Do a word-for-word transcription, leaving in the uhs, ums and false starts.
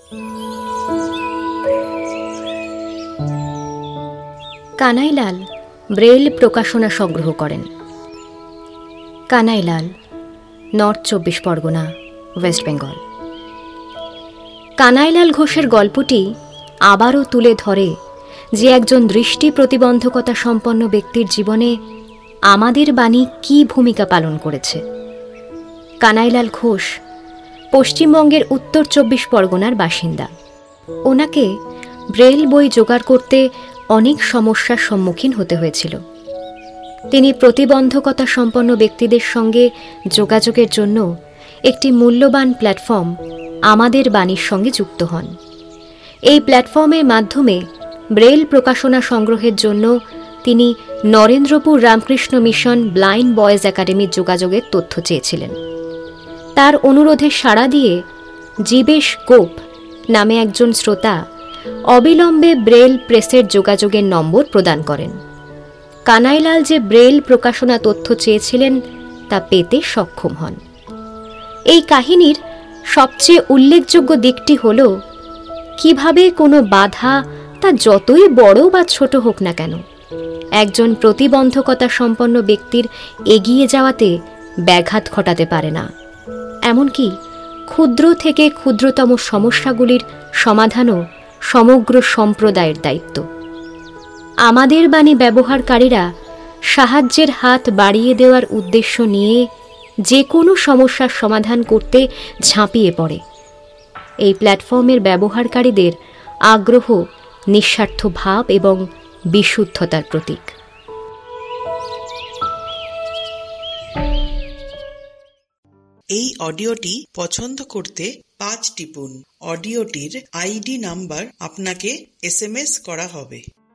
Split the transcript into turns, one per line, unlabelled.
Kanailal Braille প্রকাশনা সংগ্রহ করেন। কানাইলাল, নর্থ চব্বিশ পরগনা, ওয়েস্ট বেঙ্গল। কানাইলাল ঘোষের গল্পটি আবারও তুলে ধরে যে একজন দৃষ্টি প্রতিবন্ধকতা সম্পন্ন ব্যক্তির জীবনে আমাদের বাণী কী ভূমিকা পালন করেছে। কানাইলাল ঘোষ পশ্চিমবঙ্গের উত্তর চব্বিশ পরগনার বাসিন্দা। ওনাকে ব্রেল বই জোগাড় করতে অনেক সমস্যার সম্মুখীন হতে হয়েছিল। তিনি প্রতিবন্ধকতা সম্পন্ন ব্যক্তিদের সঙ্গে যোগাযোগের জন্য একটি মূল্যবান প্ল্যাটফর্ম আমাদের বাণীর সঙ্গে যুক্ত হন। এই প্ল্যাটফর্মের মাধ্যমে ব্রেল প্রকাশনা সংগ্রহের জন্য তিনি Narendrapur Ramakrishna mission blind boys একাডেমির যোগাযোগের তথ্য চেয়েছিলেন। তার অনুরোধে সাড়া দিয়ে জীবেশ গোপ নামে একজন শ্রোতা অবিলম্বে ব্রেল প্রেসের যোগাযোগের নম্বর প্রদান করেন। কানাইলাল যে ব্রেল প্রকাশনা তথ্য চেয়েছিলেন তা পেতে সক্ষম হন। এই কাহিনীর সবচেয়ে উল্লেখযোগ্য দিকটি হল কিভাবে কোনো বাধা, তা যতই বড় বা ছোট হোক না কেন, একজন প্রতিবন্ধকতা সম্পন্ন ব্যক্তির এগিয়ে যাওয়াতে ব্যাঘাত ঘটাতে পারে না। এমনকি ক্ষুদ্র থেকে ক্ষুদ্রতম সমস্যাগুলির সমাধানও সমগ্র সম্প্রদায়ের দায়িত্ব। আমাদের বাণী ব্যবহারকারীরা সাহায্যের হাত বাড়িয়ে দেওয়ার উদ্দেশ্য নিয়ে যে কোনো সমস্যার সমাধান করতে ঝাঁপিয়ে পড়ে। এই প্ল্যাটফর্মের ব্যবহারকারীদের আগ্রহ নিঃস্বার্থ ভাব এবং বিশুদ্ধতার প্রতীক।
এই অডিওটি পছন্দ করতে পাঁচ টিপুন। অডিওটির আইডি নাম্বার আপনাকে এস এম এস করা হবে।